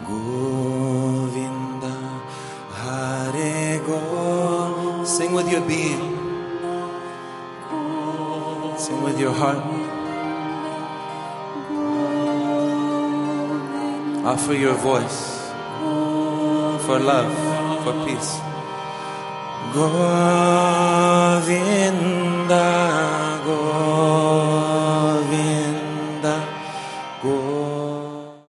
Govinda, Hare Go. Sing with your being. Sing with your heart. Offer your voice for love, for peace. Govinda.